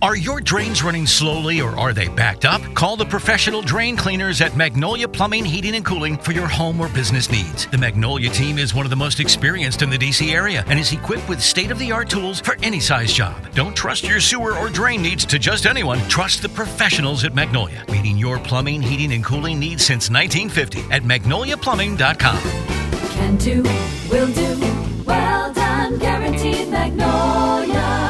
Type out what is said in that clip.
Are your drains running slowly or are they backed up? Call the professional drain cleaners at Magnolia Plumbing, Heating, and Cooling for your home or business needs. The Magnolia team is one of the most experienced in the DC area and is equipped with state-of-the-art tools for any size job. Don't trust your sewer or drain needs to just anyone. Trust the professionals at Magnolia, meeting your plumbing, heating, and cooling needs since 1950 at magnoliaplumbing.com. Can do, will do, well done, guaranteed Magnolia.